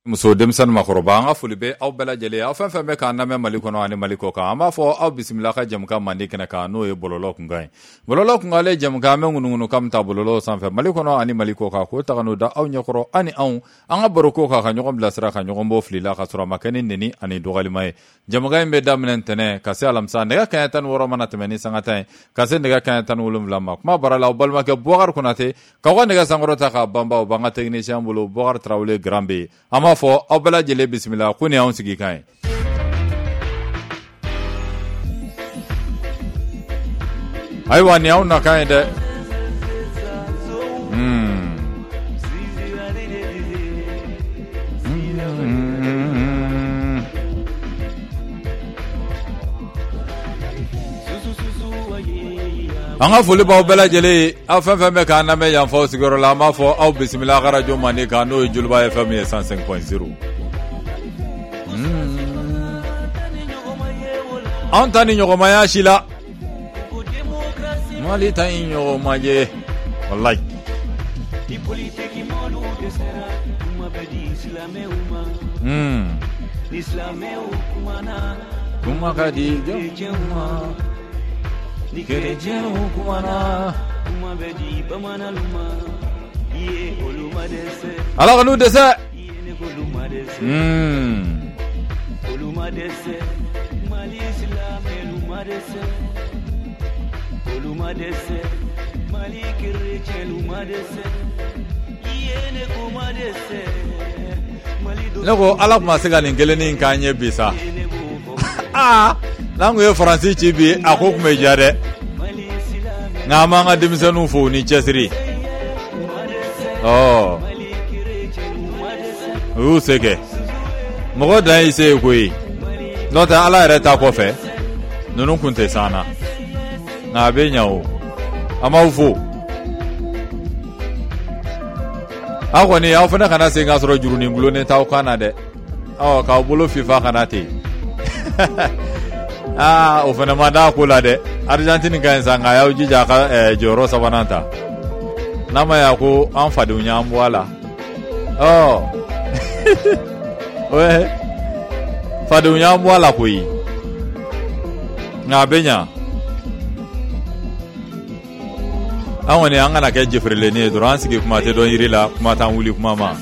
muso denmisɛn makɔrɔba an ka foli bɛ aw bɛɛ lajɛlen aw fɛn fɛn bɛ k'an lamɛn Mali kɔnɔ ani Mali kɔ kan an b'a fɔ aw bisimila ka jɛmukan mandi kɛnɛ kan n'o ye bɔlɔlɔ kunkan ye bɔlɔlɔ kunkalen jɛmukan an bɛ ŋunuŋunu kan ta bɔlɔlɔ sanfɛ Mali kɔnɔ ani Mali kɔ kan k'o taga n'o da aw ɲɛkɔrɔ ani anw an ka baro ko kan ka ɲɔgɔn bilasira ka ɲɔgɔn bɔ fili la ka sɔrɔ a ma kɛ ni nɛni ani dɔgɔlima ye jɛmukan in bɛ daminɛ ntɛnɛn ka se alamisa nɛgɛ kaɲɛ 16 mana tɛmɛ ni sanga tan ye ka se nɛgɛ kaɲɛ 17 ma kuma bara la aw balimakɛ Bubakari Konate k'aw ka nɛgɛ sankɔrɔ ta k'a banba o b'an ka technicien bolo Bubakari Tarawele Grand bɛ an b'a fɔ aw bɛɛ lajɛlen bisimila ko ni y'anw sigi kan ye ayiwa ni y'anw nakan ye dɛ an ka foli b'aw bɛɛ lajɛlen aw fɛn fɛn bɛ k'an lamɛn yan fɔ aw sigiyɔrɔ la an b'a fɔ aw bisimila ka radio mandi kan n'o ye Joliba FM ye 105.0 an ta ni ɲɔgɔnmaya si la Mali ta in ɲɔgɔnma ye wallahi kuma ka di jama Nikerejeu kumana kumabedi bamana luma ye oluma dese ala kanu dese ye oluma dese oluma dese mali islam oluma dese oluma dese mali kereje oluma dese ye ne kuma dese mali do lego ala kuma se ga nin gelenin kanye bisa nangu ye faransi ci bi a ko kuma ja dɛ nga ma nga denmisɛnninw fo ni cɛsiri u sɛgɛ mɔgɔ dan y'i se koyi n'o tɛ ala yɛrɛ ta kɔfɛ ninnu kun tɛ san na nka a bɛ ɲɛ o an b'aw fo aw kɔni aw fana kana se k'a sɔrɔ jurunin gulonnen t'aw kan na dɛ k'aw bolo fifa kana ten o fana ma da ko la dɛ Argentine ka ɲi sa nka y'aw jija a ka jɔyɔrɔ sabanan ta n'a ma ya ko an fadenw y'an bɔ a la fadenw y'an bɔ a la koyi nka a bɛ ɲa an kɔni an kana kɛ jɛfɛrɛlenni ye dɔrɔn an sigi kuma tɛ dɔn yiri la kuma t'an wuli kuma ma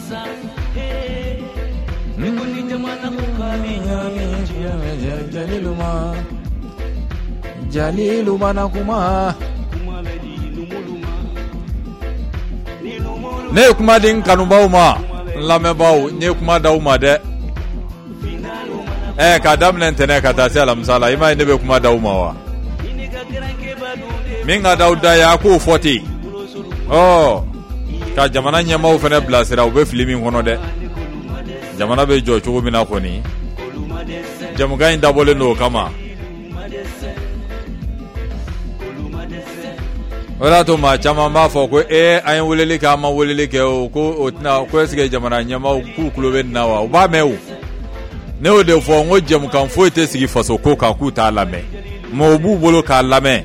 Jalilu mana kuma ne kuma din kanubaw ma lamɛnbaw ne kuma daw ma dɛ ka daminɛ ntɛnɛ ka taa se alamisa la i ma ye ne bɛ kuma daw ma wa min ka daw da ye a k'o fɔ ten ka jamana ɲɛmaaw fana bilasira u bɛ fili min kɔnɔ dɛ jamana bɛ jɔ cogo min na kɔni jamukan in dabɔlen don o kama o de y'a to maa caman b'a fɔ ko an ye weleli kɛ an ma weleli kɛ o ko est-ce que jamana ɲɛmaaw k'u tulo bɛ nin na wa u b'a mɛn o ne y'o de fɔ n ko jɛmukan foyi tɛ sigi faso ko kan k'u t'a lamɛn mais o b'u bolo k'a lamɛn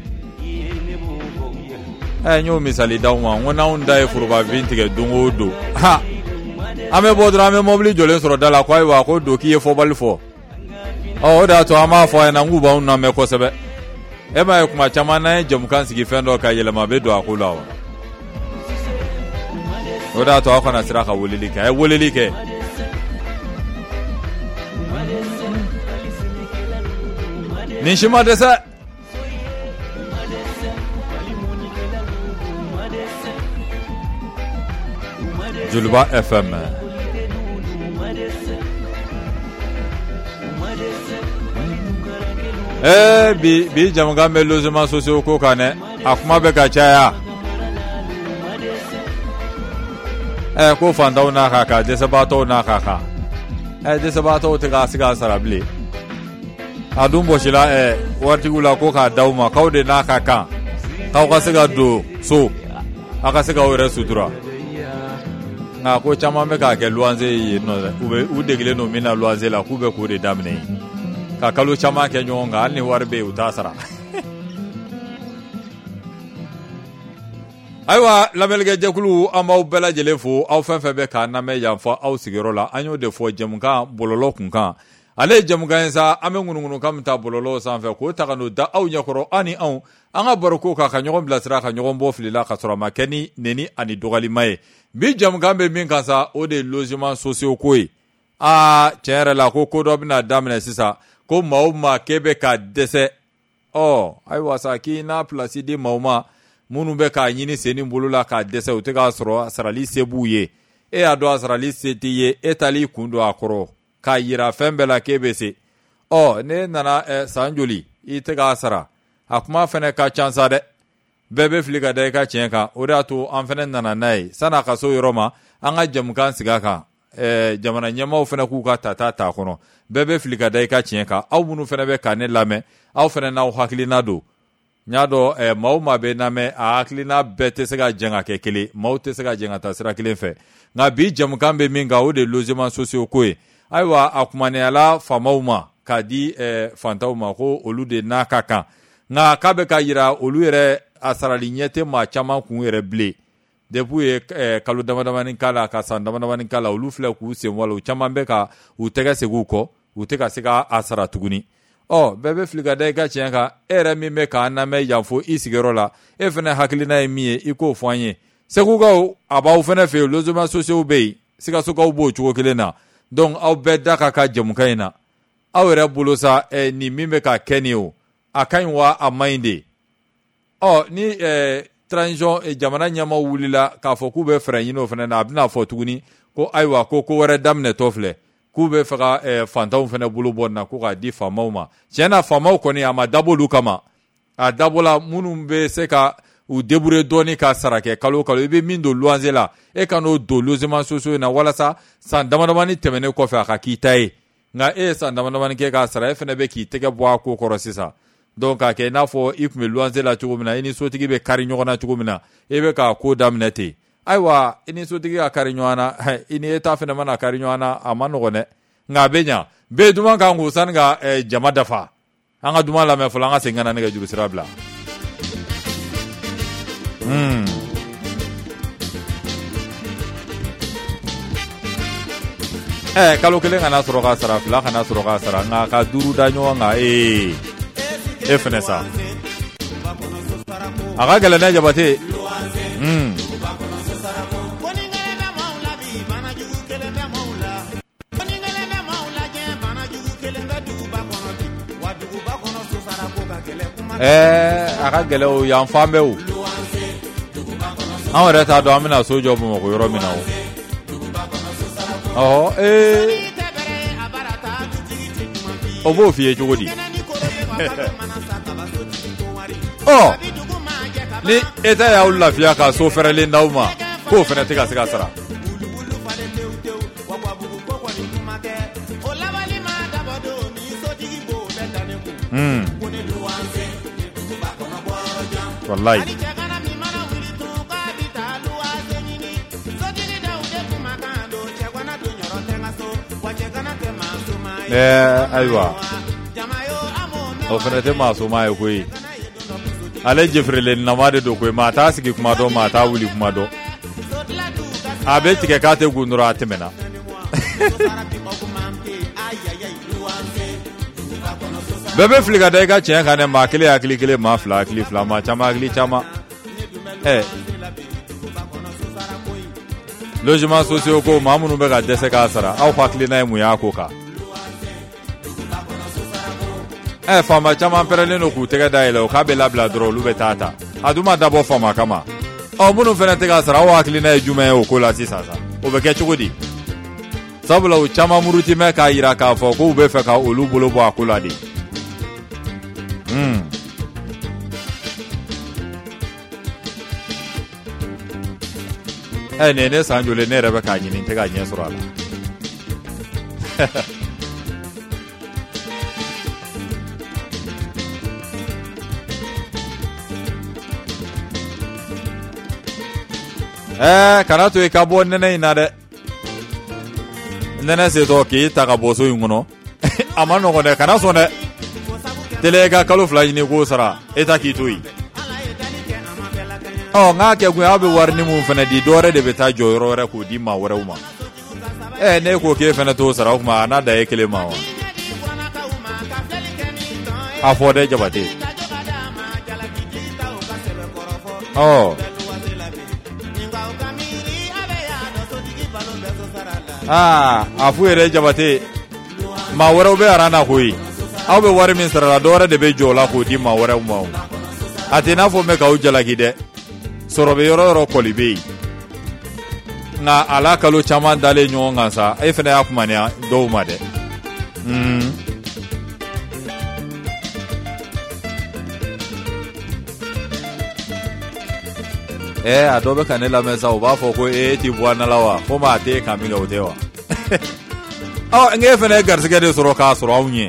n y'o misali d'aw ma n ko n'anw da ye forobafin tigɛ don o don an bɛ bɔ dɔrɔn an bɛ mobili jɔlen sɔrɔ da la ko ayiwa ko don k'i ye fɔbali fɔ o de y'a to an b'a fɔ a ɲɛna k'u b'anw lamɛn kosɛbɛ e ma ye kuma caman n'an ye jɛmukan sigi fɛn dɔ ka yɛlɛma bɛ don a ko la wa o de y'a to aw kana sira ka weleli kɛ a ye weleli kɛ nin si ma dɛsɛ Joliba FM bi jamakan bɛ logement sociaux ko kan dɛ a kuma bɛ ka caya ko fantanw n'a ka kan dɛsɛbaatɔw n'a ka kan dɛsɛbaatɔw tɛ k'a sigi a sara bilen a dun bɔsila waritigiw la ko k'a d'aw ma k'aw de n'a ka kan k'aw ka se ka don so a ka se k'aw yɛrɛ sutura nka ko caman bɛ k'a kɛ luwanze ye yen nɔ dɛ u degilen don min na luwanze la k'u bɛ k'o de daminɛ yen ka kalo caman kɛ ɲɔgɔn kan hali ni wari bɛ yen u t'a sara Ayiwa lamɛnlikɛ jɛkulu an b'aw bɛɛ lajɛlen fo aw fɛn fɛn bɛ k'an lamɛn yan fɔ aw sigiyɔrɔ la an y'o de fɔ jɛmukan bɔlɔlɔ kunkan ale ye jɛmukan ye sa an bɛ ŋunuŋunu kan min ta bɔlɔlɔ sanfɛ k'o ta ka n'o da aw ɲɛkɔrɔ an ni anw an ka baro ko kan ka ɲɔgɔn bilasira ka ɲɔgɔn bɔ fili la ka sɔrɔ a ma kɛ ni neni ani dɔgɔlima ye bi jɛmukan bɛ min kan sa o de ye logement sociaux ko ye tiɲɛ yɛrɛ la ko dɔ bɛna daminɛ sisan ko maa o maa k'e bɛ ka dɛsɛ ayiwa sa k'i n'a place di maa o ma minnu bɛ k'a ɲini sen ni bolo la k'a dɛsɛ u tɛ k'a sɔrɔ a sarali se b'u ye e y'a dɔn a sarali se t'i ye e tali kun don a kɔrɔ k'a yira fɛn bɛɛ la k'e bɛ se ne nana san joli i tɛ k'a sara a kuma fɛnɛ ka ca sa dɛ bɛɛ bɛ fili ka da i ka tiɲɛ kan o de y'a to an fɛnɛ nana n'a ye san'a ka so yɔrɔ ma an ka jɛmukan sigi a kan jamana ɲɛmaaw fɛnɛ k'u ka tata t'a kɔnɔ bɛɛ bɛ fili ka da i ka tiɲɛ kan aw minnu fɛnɛ bɛ ka ne lamɛn aw fɛnɛ n'aw hakilina don n y'a dɔn maaw maa bɛ lamɛn a hakilina bɛɛ tɛ se ka jɛn ka kɛ kelen maaw tɛ se ka jɛn ka taa sira kelen fɛ nka bi jɛmukan bɛ min kan o de ye logement sociaux ko ye ayiwa a kumaniyala faamaw ma k'a di fantanw ma ko olu de n'a ka kan nka k'a bɛ ka yira olu yɛrɛ a sarali ɲɛ tɛ maa caman kun yɛrɛ bilen depuis ye kalo damadamanin k'a la ka san damadamanin k'a la olu filɛ k'u sen wala u caman bɛ ka u tɛgɛ segin u kɔ u tɛ ka se k'a sara tuguni bɛɛ bɛ fili ka da i ka tiɲɛ kan e yɛrɛ min bɛ k'an lamɛn yan fo i sigiyɔrɔ la e fɛnɛ hakilina ye min ye i k'o fɔ an ye segukaw a b'aw fɛnɛ fɛ yen logement sociaux bɛ yen sikasokaw b'o cogo kelen na donc aw bɛɛ da ka ka jɛmukan in na aw yɛrɛ bolo sa nin min bɛ ka kɛ nin o a ka ɲi wa a man ɲi de ni transition jamana ɲɛmaaw wulila k'a fɔ k'u bɛ fɛɛrɛ ɲini o fɛnɛ na a bɛna fɔ tuguni ko ayiwa ko wɛrɛ daminɛtɔ filɛ k'u bɛ fɛ ka fantanw fɛnɛ bolo bɔ nin na ko k'a di faamaw ma tiɲɛ na faamaw kɔni a ma dabɔ olu kama a dabɔla minnu bɛ se ka u débrouiller dɔɔni ka sara kɛ kalo kalo i bɛ min don luwanse la e ka n'o don logement sociaux in na walasa san damadamani tɛmɛnen kɔfɛ a ka k'i ta ye nka e ye san damadamani kɛ k'a sara e fɛnɛ bɛ k'i tɛgɛ bɔ a ko kɔrɔ sisan donc k'a kɛ i n'a fɔ i tun bɛ luwanse la cogo min na i ni sotigi bɛ kari ɲɔgɔn na cogo min na e bɛ k'a ko daminɛ ten ayiwa i ni sotigi ka kari ɲɔgɔn na i ni eta fɛnɛ mana kari ɲɔgɔn na a ma nɔgɔn dɛ nka a bɛ ɲa bɛɛ duman kan k'o sani ka jama dafa an ka duman lamɛn fɔlɔ an ka segin ka na nɛgɛjuru sira bila kalo kelen kana sɔrɔ ka sara fila kana sɔrɔ ka sara nka ka duuru da ɲɔgɔn kan e fɛnɛ sa a ka gɛlɛn dɛ Jabate a ka gɛlɛ o yan fan bɛɛ o an yɛrɛ t'a dɔn an bɛna so jɔ Bamakɔ yɔrɔ min na o b'o f'i ye cogo di ni eta y'aw lafiya ka so fɛrɛlen d'aw ma k'o fɛnɛ tɛ ka se ka sara wallahi ayiwa o fɛnɛ tɛ maasoma ye koyi ale jɛfirilen nama de don koyi maa t'a sigi kuma dɔ maa t'a wuli kuma dɔ a bɛ tigɛ k'a tɛ gun dɔrɔn a tɛmɛna bɛɛ bɛ fili ka da i ka tiɲɛ kan dɛ maa kelen hakili kelen maa fila hakili fila maa caman hakili caman logement sociaux ko maa minnu bɛ ka dɛsɛ k'a sara aw hakilina ye mun y'a ko kan faama caman pɛrɛlen don k'u tɛgɛ dayɛlɛ o k'a bɛ labila dɔrɔn olu bɛ taa ta a dun ma dabɔ faama kama minnu fɛnɛ tɛ k'a sara aw hakilina ye jumɛn ye o ko la sisan sa o bɛ kɛ cogo di sabula u caman murutimɛ k'a yira k'a fɔ k'u bɛ fɛ ka olu bolo bɔ a ko la de nin ye ne san joli ne yɛrɛ bɛ k'a ɲini n tɛ k'a ɲɛ sɔrɔ a la kana to i ka bɔ nɛnɛ in na dɛ nɛnɛ setɔ k'i ta ka bɔ so in kɔnɔ a ma nɔgɔn dɛ kana sɔn dɛ tele ka kalo 2 ɲini k'o sara e ta k'i to yen nga ke gu abe warni mu fana di dore de beta joyro re ko di ma wore uma ne ko ke fana to sara kuma na da yekele ma wa afode jabate afu ere jabate ma wore be arana koyi aw be wari min sara dore de be jola ko di ma wore uma atina fo me ka ujala gide sorobe yoro kolibe nga ala kalo chama dale nyonga sa e fene akumania do made adobe kanela mesa oba fo ko ti bwana lawa fo ma te kamilo otewa nge fene garsige de soro ka soro unye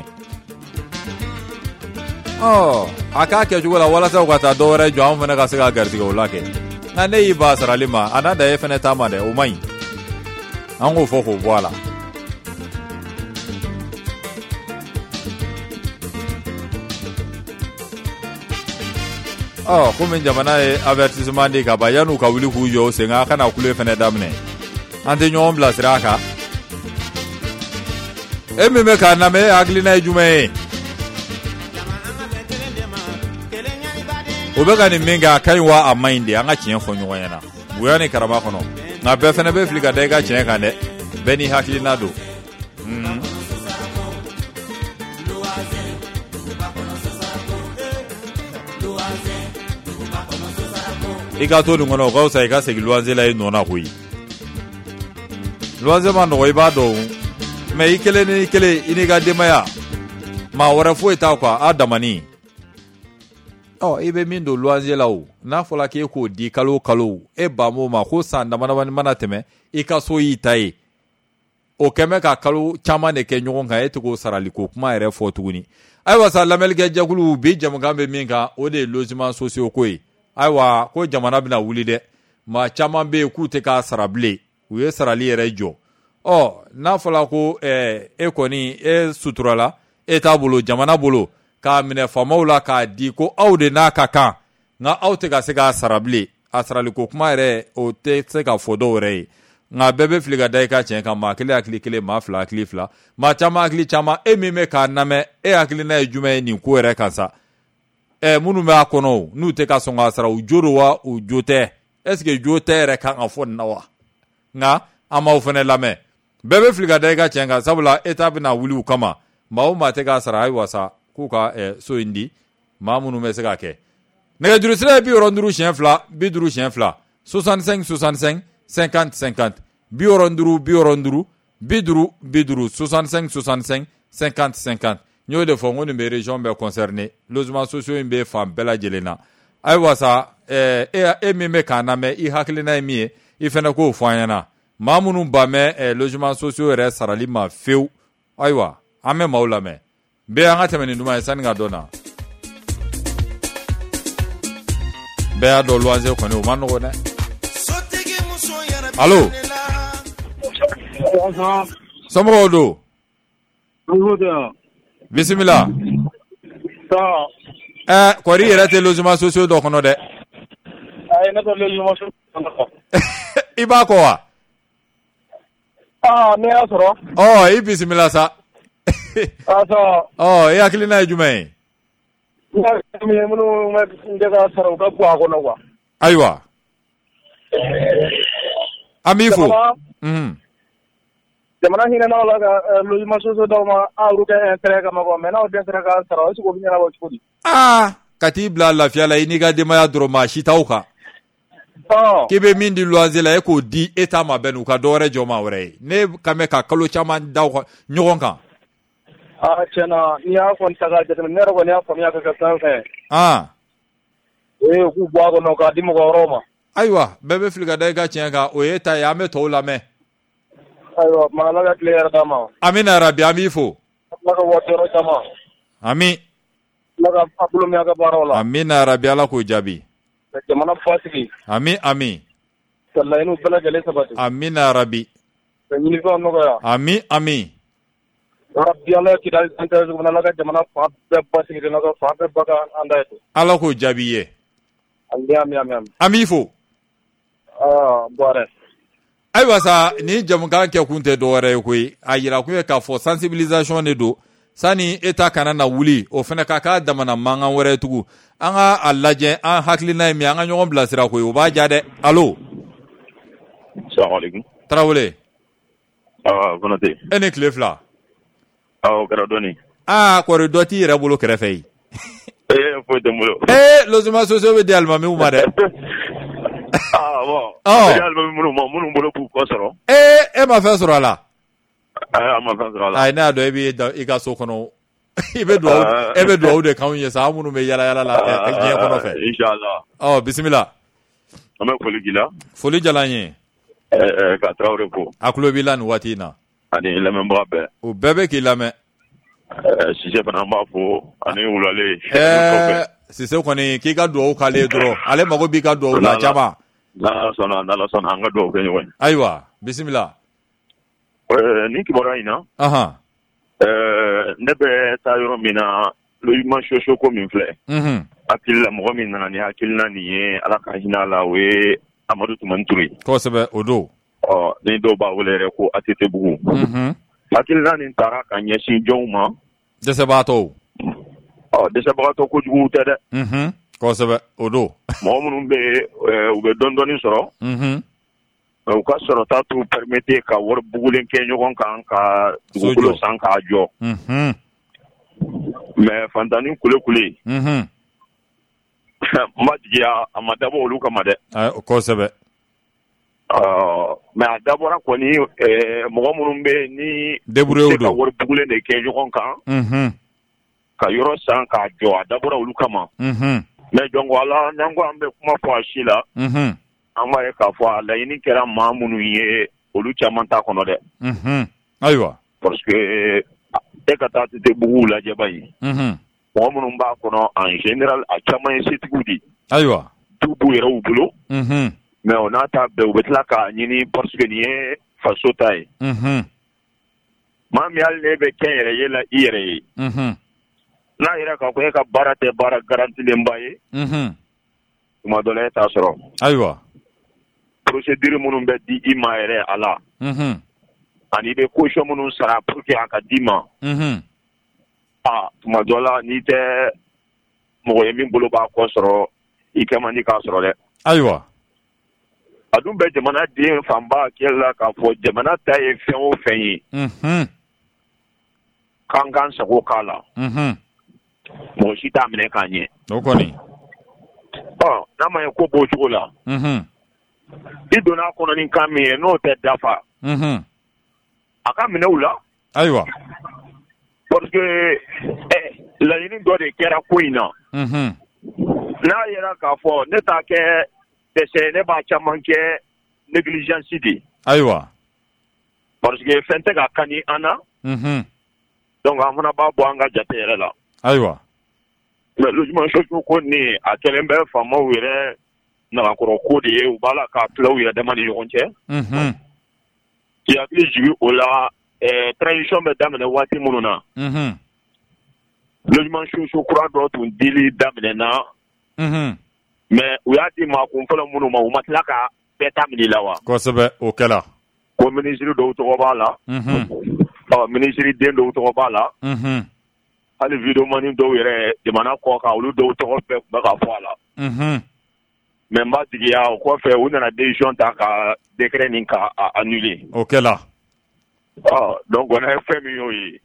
aka ke jugula wala sa kwata dore jo am fene ka siga garsige olake na ne iba saralima anada e fene tama de umai ango foko voila comme jamana e avertissement de ka bayanu ka wuli ku jo senga kana kule fene damne ante nyom blasraka me ka na me aglina jume obega ni minga kaiwa amainde anga cien fo nyo yana buyani karama kono na be fene be flika de ga cien kan de beni haklina do ika to ngono ko sai ka segi luanze la ino na hui luanze ma no iba do me ikele ni ikele iniga de maya ma wara fo eta kwa adamani ibe mindo luanze la o na fola ke ko di kalo e ba mo ma ko sanda mana teme ika so yitai o keme ka kalo chama ne ke nyogon ka etugo sarali ko kuma ere fo tuguni ai wasa lamel ge jagulu bi jamgambe minga o de logement socio koi aiwa ko jamana bina wuli de ma chama be ku te ka sarable u ye sarali ere jo na fola ko koni suturala tabolo jamana bolo ka mine famawla ka di ko awde na ka kan nga awte ga se ga sarable asrali ko kuma ere o te se ka fodo re nga bebe fliga dai ka chen ka ma kile ma fla klifla ma chama me ka name akili na ejume ni ko ere kansa munu me akono nu te ka songa sara ujoro wa ujote eske jote re kan afon nawa nga ama ofene lame bebe fliga dai ka chen ka sabula etape na wuli kama ma ma te ka sara ai wasa kuka so indi ma munu me se ka ke ne durusre bi ronduru chien fla bi duru chien fla 65 50 bi oronduru biduru 65 50 nyo de fongo ni be region be concerné logement sociaux be fam bela jelena ay wasa me kana me I haklina mi I fena ko fanyana mamunu ba me logement sociaux re sarali ma feu aywa ame maula me be anga temeni nduma sanga dona be ado loanze ko ne manu ko ne allo Samrodo. Bismillah. Kwari yera te logement sociaux do kono de. Na to logement sociaux. Iba ko wa. Me asoro. Bismillah sa. Asa. Ya klina jume. Me munu me ndega saro ka kwa kono wa. Aywa. Amifu. Jamana hina na wala logement sociaux do ma awru ke intérêt ka mago me na o desra ka saro su ko binyana wa chudi. Katibla la fiala iniga de maya droma shitauka. Kibe mindi luanze la eko di eta ma benu ka dore joma wore. Ne kame ka kalo chama daw nyogon kan. Chena ni a kon taga de ne ro ne a famia ka ka ka. Ku bwa ko no ka dimo ko Roma. Aywa bebe fliga dai ga chenga o eta ya me to la me. Aywa mala ga clear dama. Amina rabbi amifo. Maka wotero dama. Ami. Maka abulo mi aga barola. Amina rabbi ala ko jabi. Jamana fasiki. Ami. Wallahi nu bala gele sabati. Amina rabbi. Ni ko no ga. Ami. Rabbi ala ki dal center ko na la jamana fasiki na ko fa baka anda eto. Ala ko jabi ye. An b'i fo. Ayiwa sa ni jamukan kɛ kun tɛ dɔwɛrɛ ye koyi a yira kun ye k'a fɔ sensibilisation de don sani État kana na wuli o fana k'a damana mankan wɛrɛ tugun an ka a lajɛ an hakilina ye min an ka ɲɔgɔn bilasira koyi o b'a ja dɛ allo. Salamaleykum. Tarawele. Konate. E ni tile fila. O kɛra dɔɔni. Kɔri dɔ t'i yɛrɛ bolo kɛrɛfɛ yi. Foyi tɛ n bolo. Logement sociaux bɛ di alimamiw ma dɛ. Minnu bolo k'u kɔ sɔrɔ. E ma fɛn sɔrɔ a la. A ma fɛn sɔrɔ a la. Ne y'a dɔn e b'i ka so kɔnɔ e bɛ dugawu de k'anw ye sa an minnu bɛ yala la diɲɛ kɔnɔ fɛ. Inshallah. Bisimila. An bɛ foli k'i la. Foli diyara n ye. Ka Tarawele fo. A tulo b'i la nin waati in na. Ani lamɛnbaga bɛɛ. O bɛɛ bɛ k'i lamɛn. Sise fana an b'a fo ani wulalen. Sise kɔni k'i ka dugawu k'ale dɔrɔn ale mago b'i ka dugawu la caman. N'Ala sɔnna an ka dugawu kɛ ɲɔgɔn ye. Ayiwa bisimila. Ni kibaruya in na. Ne bɛ taa yɔrɔ min na logement sociaux ko min filɛ. Hakili la mɔgɔ min nana ni hakilina nin ye Ala ka hinɛ a la o ye Amadu Tumani Ture. Kosɛbɛ o don. Ni dɔw b'a wele yɛrɛ ko ATT bugu. Hakilina nin taara ka ɲɛsin jɔnw ma. Dɛsɛbagatɔw. Dɛsɛbagatɔ kojugu tɛ dɛ. Kosɛbɛ o don. Mɔgɔ minnu bɛ u bɛ dɔɔnin sɔrɔ. U ka sɔrɔta t'u permettre ka wari bugulen kɛ ɲɔgɔn kan ka dugukolo san k'a jɔ. Mais fantani kule. N ma jigiya a ma dabɔ olu kama dɛ. Kosɛbɛ. Mais a dabɔra kɔni mɔgɔ minnu bɛ ni se ka wari bugulen de kɛ ɲɔgɔn kan. Ka yɔrɔ san k'a jɔ a dabɔra olu kama. Mais donc wala n'an ko an bɛ kuma fɔ a si la. An b'a ye k'a fɔ a laɲini kɛra maa minnu ye olu caman t'a kɔnɔ dɛ. Ayiwa. Parce que e ka taa ATT bugu lajɛ ba ye. Mɔgɔ minnu b'a kɔnɔ en général a caman ye setigiw de. Ayiwa. Tu b'u yɛrɛw bolo. Mais o n'a ta bɛɛ u bɛ tila k'a ɲini parce que nin ye faso ta ye. Maa min hali n'e bɛ kɛnyɛrɛye la i yɛrɛ ye. N'a yɛrɛ k'a fɔ e ka baara tɛ baara garantilenba ye. Tuma dɔ la e t'a sɔrɔ. Ayiwa. Procédure minnu bɛ di i ma yɛrɛ a la. Ani i bɛ caution minnu sara pour que a ka d'i ma. Tuma dɔ la n'i tɛ mɔgɔ ye min bolo b'a kɔ sɔrɔ i kɛ man di k'a sɔrɔ dɛ. Ayiwa. A dun bɛ jamana den fanba hakili la k'a fɔ jamana ta ye fɛn o fɛn ye. K'an k'an sago k'a la. Mɔgɔ si t'a minɛ k'a ɲɛ. O kɔni. N'a ma ye ko b'o cogo la. I donna a kɔnɔ ni kan min ye n'o tɛ dafa. A ka minɛ u la. Ayiwa. Parce que laɲini dɔ de kɛra ko in na. N'a yɛrɛ k'a fɔ ne t'a kɛ dɛsɛ ne b'a caman kɛ négligence de. Ayiwa. Parce que fɛn tɛ ka kani an na. Donc an fana b'a bɔ an ka jate yɛrɛ la. Ayiwa. Mais logement sociaux ko nin a kɛlen bɛ faamaw yɛrɛ nagakɔrɔ ko de ye u b'a la k'a tila u yɛrɛ dama ni ɲɔgɔn cɛ. K'i hakili jigin o la transition bɛ daminɛ waati minnu na. Logement sociaux kura dɔ tun dili daminɛna. Mais u y'a di maa kunfɔlɔ minnu ma u ma tila ka bɛɛ ta minɛ la wa. Kosɛbɛ o kɛla. Ko ministre dɔw tɔgɔ b'a la. Ministre den dɔw tɔgɔ b'a la. Hali vidéoman dɔw yɛrɛ jamana kɔ kan olu dɔw tɔgɔ bɛɛ tun bɛ ka fɔ a la. Mais n b'a tigiya o kɔfɛ u nana décision ta ka décret nin ka annuler. O kɛla. Donc on a fɛn min y'o ye.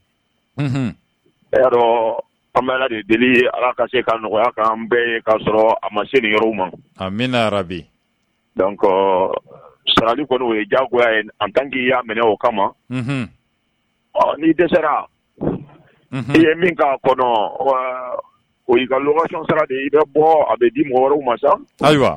E y'a dɔn an bɛ Ala de deli Ala ka se ka nɔgɔya k'an bɛɛ ye k'a sɔrɔ a ma se nin yɔrɔw ma. Amina rabi. Donc sarali kɔni o ye diyagoya ye en tant que i y'a minɛ o kama. N'i dɛsɛra. I ye min k'a kɔnɔ o y'i ka location sara de i bɛ bɔ a bɛ di mɔgɔ wɛrɛw ma sa. Ayiwa.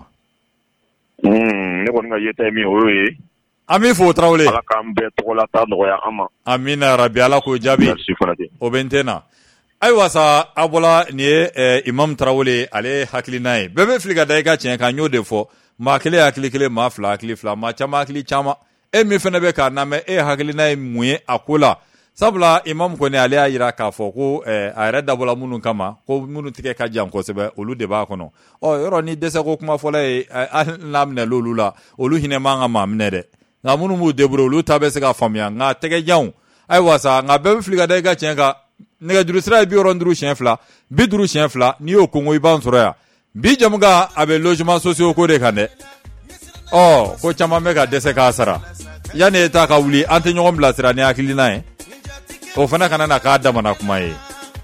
Ne kɔni ka yeta ye min o y'o ye. An b'i fo Tarawele. Ala k'an bɛɛ tɔgɔlata nɔgɔya an ma. Amina rabi Ala k'o jaabi. Merci fana de. O bɛ n tɛ na. Ayiwa sa a bɔla nin ye Imam Tarawele ale hakilina ye. Bɛɛ bɛ fili ka da i ka tiɲɛ kan n y'o de fɔ. Maa kelen hakili kelen maa fila hakili fila maa caman hakili caman. E min fana bɛ k'a lamɛn e hakilina ye mun ye a ko la. sabula imam ko ne ale ya yira k'a fɔ ko a yɛrɛ dabɔla minnu kama ko minnu tigɛ ka jan kosɛbɛ olu de b'a kɔnɔ yɔrɔ ni dɛsɛ ko kuma fɔla ye hali n'a minɛ l'olu la olu hinɛ man ka maa minɛ dɛ nka minnu b'u débrouiller olu ta bɛ se ka faamuya nka tɛgɛjanw ayiwa sa nka bɛɛ bɛ fili ka da i ka tiɲɛ kan nɛgɛjuru sira ye 65 siɲɛ 2 50 siɲɛ 2 n'i y'o kongo i b'an sɔrɔ yan bi jamukan a bɛ logement sociaux ko de kan dɛ ko caman bɛ ka dɛsɛ k'a sara yanni e ta ka wuli an tɛ ɲɔgɔn bilasira ni hakilina ye o fana kana na k'a damana kuma ye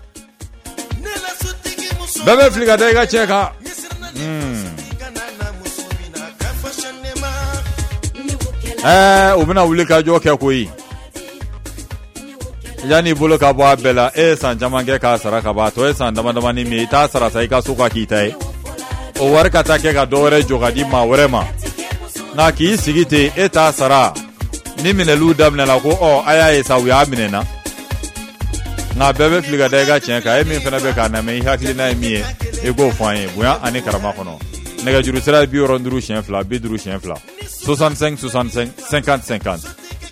bɛɛ bɛ fili ka da i ka tiɲɛ kan u bɛna wuli ka jɔ kɛ koyi yanni bolo ka bɔ a bɛɛ la e ye san caman kɛ k'a sara ka ban a tɔ ye san damadamani min i t'a sara sa i ka so ka k'i ta ye o wari ka taa kɛ ka dɔ wɛrɛ jɔ ka di maa wɛrɛ ma nka k'i sigi ten e t'a sara ni minɛliw daminɛna ko a y'a ye sa u y'a minɛna nka bɛɛ bɛ fili ka da i ka tiɲɛ kan e min fana bɛ k'a lamɛn i hakilina ye min ye i k'o fɔ an ye bonya ani karama kɔnɔ nɛgɛjuru sira ye 65 siɲɛ 2 50 siɲɛ 2 65 65 50 50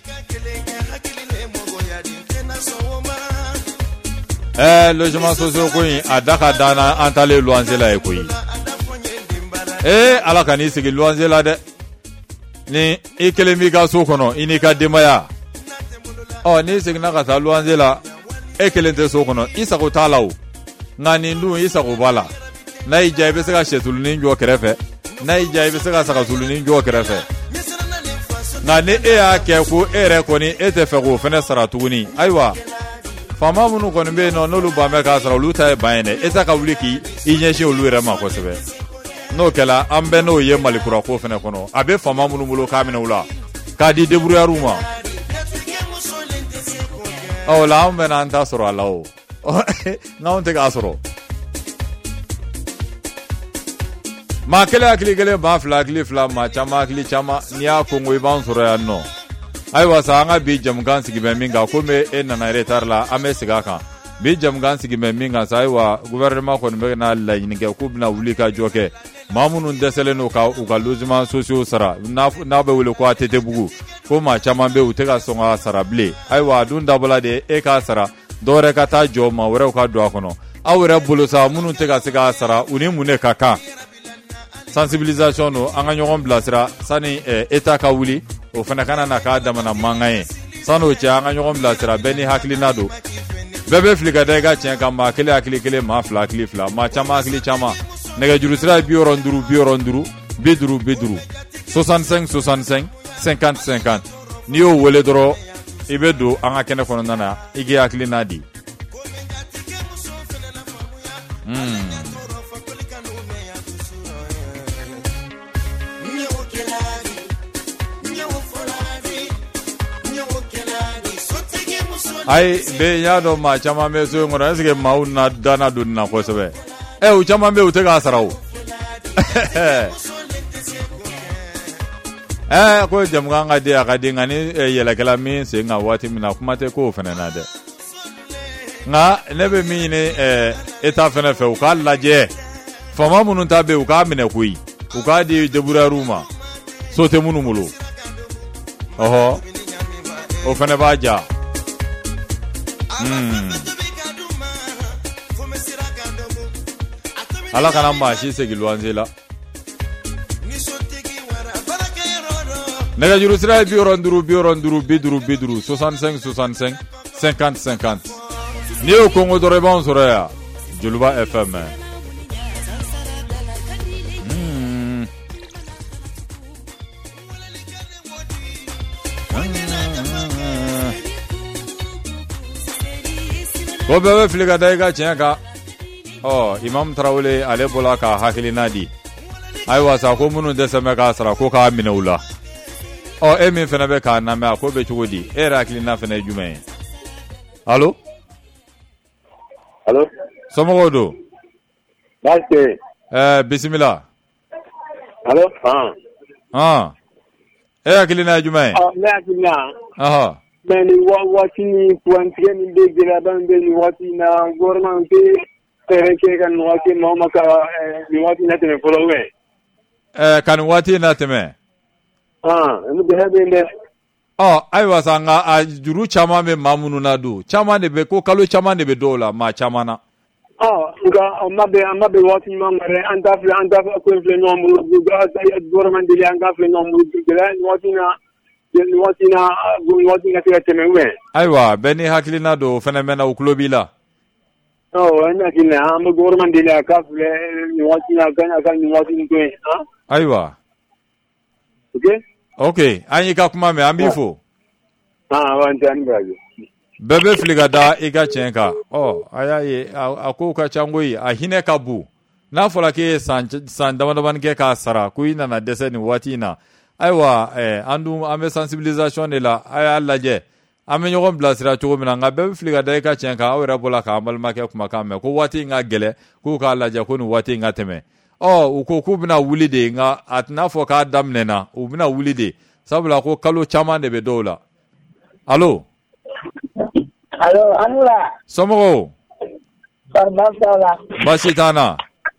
logement sociaux ko in a da ka dana an talen luwanse la ye koyi ala ka n'i sigi luwanse la dɛ ni i kelen b'i ka so kɔnɔ i n'i ka denbaya n'i seginna ka taa luwanse la e kelen tɛ so kɔnɔ i sago t'a la o nka nin dun i sago b'a la n'a y'i diya i bɛ se ka sɛtulunin jɔ kɛrɛfɛ n'a y'i diya i bɛ se ka sagatulunin jɔ kɛrɛfɛ nka ni e y'a kɛ ko e yɛrɛ kɔni e tɛ fɛ k'o fɛnɛ sara tuguni ayiwa faama minnu kɔni bɛ yen nɔ n'olu ban bɛ k'a sara olu ta ye ban ye dɛ e tɛ ka wuli k'i ɲɛsin olu yɛrɛ ma kosɛbɛ n'o kɛla an bɛɛ n'o ye malikura ko fɛnɛ kɔnɔ a bɛ faama minnu bolo k'a minɛ u la k'a di débrouillards ma o la an bɛna an ta sɔrɔ a la o n'anw tɛ k'a sɔrɔ maa kelen hakili kelen maa fila hakili fila maa caman hakili caman n'i y'a kongo i b'an sɔrɔ yan nɔ ayiwa sa an ka bi jamukan sigi bɛ min kan komi e nana retard la an bɛ segin a kan bi jamukan sigi bɛ min kan sa ayiwa gouvernement kɔni bɛ na laɲini kɛ k'u bɛna wuli ka jɔ kɛ maa minnu dɛsɛlen don ka u ka logement sociaux sara n'a bɛ wele ko ATT bugu ko maa caman bɛ u tɛ ka sɔn ka sara bilen ayiwa a dun dabɔla de e k'a sara dɔwɛrɛ ka taa jɔ maa wɛrɛw ka don a kɔnɔ aw yɛrɛ bolo sa minnu tɛ ka se k'a sara u ni mun de ka kan sensibilisation don an ka ɲɔgɔn bilasira sani État ka wuli o fana kana na k'a damana mankan ye san'o cɛ an ka ɲɔgɔn bilasira bɛɛ ni hakilina don bɛɛ bɛ fili ka da i ka tiɲɛ kan maa kelen hakili kelen maa fila hakili fila maa caman hakili caman nɛgɛjuru sira ye 65 50 50 65 65 50 50 n'i y'o wele dɔrɔn i bɛ don an ka kɛnɛ kɔnɔna na i k'i hakilina di ayi bɛɛ y'a dɔn maa caman bɛ so in kɔnɔ est-ce que maaw na dana don nin na kosɛbɛ u caman bɛ u tɛ k'a sara o ko jamukan ka di a ka di nka ni yɛlɛkɛla min sen kan waati min na kuma tɛ k'o fana na dɛ nka ne bɛ min ɲini État fana fɛ u k'a lajɛ faama minnu ta bɛ yen u k'a minɛ koyi u k'a di débrouillards ma so tɛ minnu bolo o fana b'a ja ala kana maa si segin luwanse la nɛgɛjuru sira ye 65 50 65 65 50 50 n'i y'o kongo dɔrɔn i b'anw sɔrɔ yan Joliba FM ko bɛɛ bɛ fili ka da i ka tiɲɛ kan Imam Traoré ale bɔla ka hakilina di ayiwa sa ko minnu dɛsɛ bɛ k'a sara ko k'a minɛ u la e min fana bɛ k'a lamɛn a ko bɛ cogo di e yɛrɛ hakilina fana ye jumɛn ye allo somɔgɔw don baasi bisimila allo e hakilina ye jumɛn ye ne hakilina mais ni waati ni kurantigɛ min bɛ gɛlɛyaba min bɛ nin waati in na gouvernement tɛ fɛɛrɛ kɛ ka nin waati maaw ma ka nin waati in na tɛmɛ fɔlɔ ka nin waati in na tɛmɛ nin bɛɛ bɛ yen dɛ ayiwa sa nga a juru caman bɛ maa minnu na don caman de bɛ ko kalo caman de bɛ dɔw la maa caman na nka an ma bɛ waati ɲuman ma dɛ an t'a filɛ ko in filɛ ɲɔgɔn bolo gouvernement deli an k'a filɛ ɲɔgɔn bolo gɛlɛya nin waati in ka se ka tɛmɛ ou ayiwa bɛɛ ni hakilina don o fana mɛnna o tulo b'i la an hakilina an bɛ gouvernement deli a k'a filɛ nin waati in a ka nin waati in to yen ayiwa ok an y'i ka kuma mɛn an b'i fo bɛɛ bɛ fili ka da i ka tiɲɛ kan a y'a ye a kow ka ca koyi a hinɛ ka bon n'a fɔra k'e ye san damadamani kɛ k'a sara ko i nana dɛsɛ nin waati in na ayiwa an bɛ sensibilisation de la a y'a lajɛ an bɛ ɲɔgɔn bilasira cogo min na nka bɛɛ bɛ fili ka da i ka tiɲɛ kan aw yɛrɛ bɔra k'an balimakɛ kumakan mɛn ko waati in ka gɛlɛ k'u k'a lajɛ ko nin waati in ka tɛmɛ u ko k'u bɛna wuli de nka a tɛna fɔ k'a daminɛna u bɛna wuli de sabula ko kalo caman de bɛ dɔw la allo Anula somɔgɔw baasi t'an na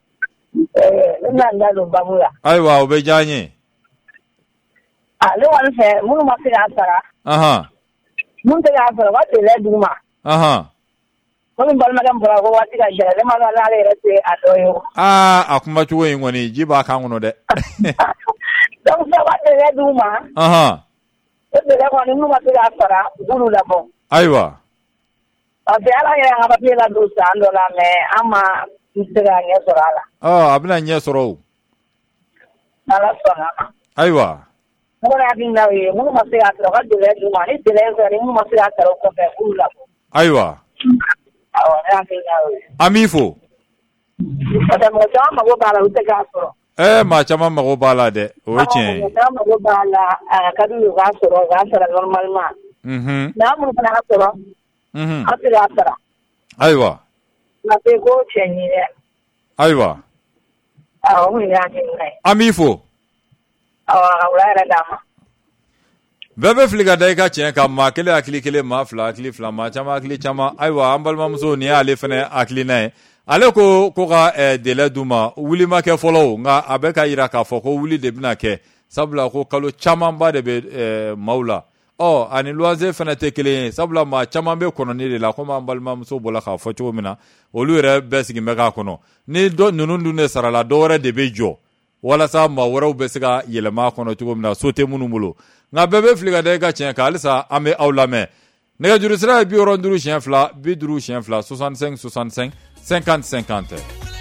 ayiwa o bɛ diya n ye ne kɔni fɛ minnu ma se k'a sara mun tɛ k'a sara ka tɛlɛ d'u ma komi balimakɛ min fɔra ko waati ka gɛlɛn ne ma dɔn n'ale yɛrɛ tɛ a dɔ ye o a kuma cogo in kɔni ji b'a kan kɔnɔ dɛ donc fɛ ka tɛlɛ d'u ma o tɛlɛ kɔni minnu ma se k'a sara u b'olu labɔ ayiwa parce que ala yɛrɛ an ka papier la don san dɔ la mais an ma se ka ɲɛ sɔrɔ a la a bɛna ɲɛ sɔrɔ o ala sɔnna ma ayiwa mɔgɔ hakilina o ye minnu ma se k'a sara u ka délai d'u ma ni délai sera ni minnu ma se k'a sara o kɔfɛ k'olu labɔ ayiwa awɔ ne hakilina o ye an b'i fo parce que mɔgɔ caman mago b'a la u tɛ k'a sɔrɔ maa caman mago b'a la dɛ o ye tiɲɛ ye mɔgɔ caman mago b'a la a ka d'u ye u k'a sɔrɔ u k'a sara normalement mais an minnu fana ka sɔrɔ an tɛ k'a sara ayiwa nka tɛ ko cɛ ɲi dɛ ayiwa awɔ o ye ne hakilina ye an b'i fo awɔ a ka wula yɛrɛ d'a ma bɛɛ bɛ fili ka da i ka tiɲɛ kan maa kelen hakili kelen maa fila hakili fila maa caman hakili caman ayiwa an balimamuso nin y'ale fana hakilina ye ale ko ka délai d'u ma wuli ma kɛ fɔlɔ o nka a bɛ ka yira k'a fɔ ko wuli de bɛna kɛ sabula ko kalo camanba de bɛ maaw la ani luwanze fana tɛ kelen ye sabula maa caman bɛ kɔnɔni de la komi an balimamuso bɔra k'a fɔ cogo min na olu yɛrɛ bɛɛ sigin bɛ k'a kɔnɔ ni ninnu dun de sarala dɔ wɛrɛ de bɛ jɔ walasa maa wɛrɛw bɛ se ka yɛlɛma a kɔnɔ cogo min na so tɛ minnu bolo nka bɛɛ bɛ fili ka da i ka tiɲɛ kan halisa an bɛ aw lamɛn nɛgɛjuru sira ye 65 50 2 65 65 50 50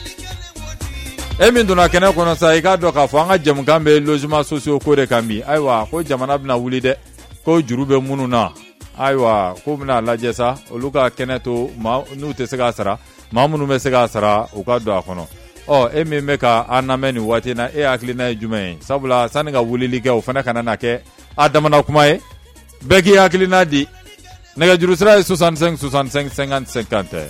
e min donna kɛnɛ kɔnɔ sa i k'a dɔn k'a fɔ an ka jɛmukan bɛ logement sociaux ko de kan bi ayiwa ko jamana bɛna wuli dɛ ko juru bɛ minnu na ayiwa ko bɛna lajɛ sa olu ka kɛnɛ to n'u tɛ se k'a sara maa minnu bɛ se k'a sara u ka don a kɔnɔ e min bɛ ka an lamɛn nin waati na e hakilina ye jumɛn ye sabula sanni ka wulili kɛ o fana kana na kɛ a damana kuma ye bɛɛ k'i hakilina di nɛgɛjuru sira ye 65 65 50 50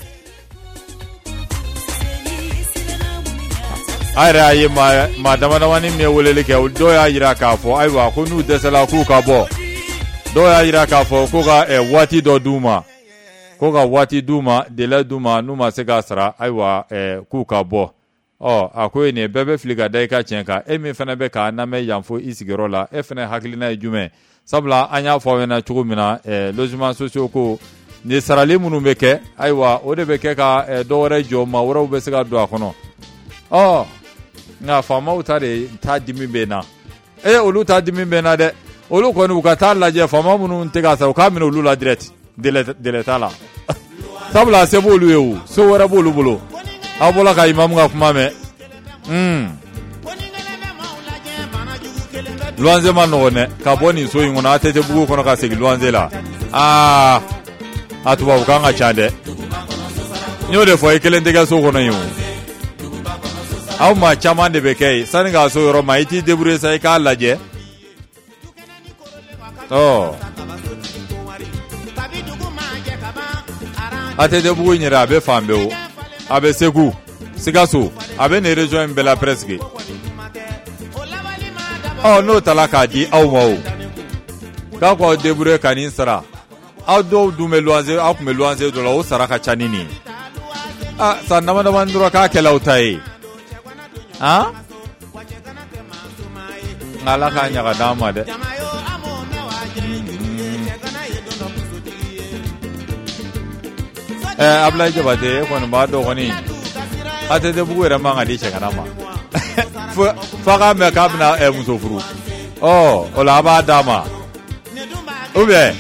a yɛrɛ y'a ye maa damadamani min ye weleli kɛ dɔw y'a jira k'a fɔ ayiwa ko n'u dɛsɛla k'u ka bɔ dɔw y'a jira k'a fɔ ko ka waati dɔ d'u ma ko ka waati d'u ma délai d'u ma n'u ma se k'a sara ayiwa k'u ka bɔ a ko nin bɛɛ bɛ fili ka da i ka tiɲɛ kan e min fana bɛ k'a lamɛn yan fo i sigiyɔrɔ la e fana hakilina ye jumɛn sabula an y'a fɔ aw ɲɛna cogo min na logement sociaux ko ni sarali minnu bɛ kɛ ayiwa o de bɛ kɛ ka dɔ wɛrɛ jɔ maa wɛrɛw bɛ se ka don a kɔnɔ nka faamaw ta dimi bɛ na olu ta dimi bɛ na dɛ olu kɔni u ka taa lajɛ faama minnu tɛ k'a sara u k'a minɛ olu la direct délai t'a la sabula se b'olu ye o so wɛrɛ b'olu bolo aw bɔra ka imamu ka kuma mɛn luwanze ma nɔgɔn dɛ ka bɔ nin so in kɔnɔ ATT bugu kɔnɔ ka segin luwanze la a tubabu kan ka ca dɛ n y'o de fɔ i kelen tɛ kɛ so kɔnɔ yen o aw maa caman de bɛ kɛ yen sanni k'a so yɔrɔ ma i t'i débrouiller sa i k'a lajɛ ATT bugu in yɛrɛ a bɛ fan bɛɛ o a bɛ Segu Sikaso a bɛ nin région in bɛɛ la presque n'o tala k'a di aw ma o k'a k'aw débrouiller ka nin sara aw dɔw dun bɛ luwanze aw tun bɛ luwanze dɔ la o sara ka ca ni nin san damadamani dɔrɔn k'a kɛla aw ta ye nka Ala k'a ɲaga d'an ma dɛ Ablaye Jabate ko ba do koni ate de bugu rama ngadi chekana ma faga me kabna muso furu ola ba dama ube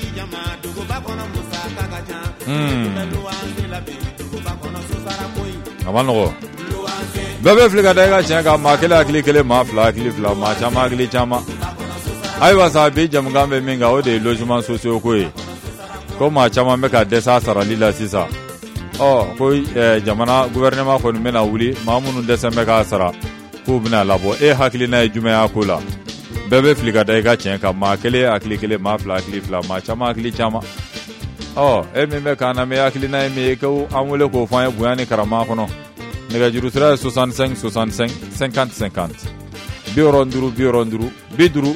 amano bebe fliga daga chenga makela kile ma fla ma chama kile chama aiwa sabi jamgambe minga ode logement sociaux ko ma chama meka desa saralila sisa ko jamana gouvernement ko mena wuli mamunu desa meka sara ko bina labo hakili na jume akula bebe fliga daga chenga makele kile ma fla ma chama kile chama me kana me akili na me ko amule ko fa buyani karama kono nega juru sira 65 50 50 bioronduru biduru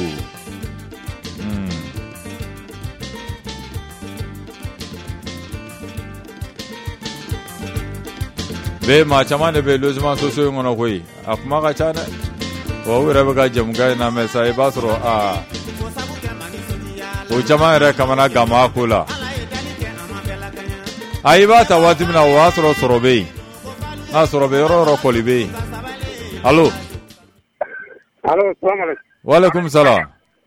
be ma chama ne be logement sociaux ngono koyi akuma ga chana wo rebe ga jamga na me sai basro o chama re kamana gama kula aiba tawati mina wasro sorobe sorobe ro kolibe allo assalamu alaikum wa alaikum salam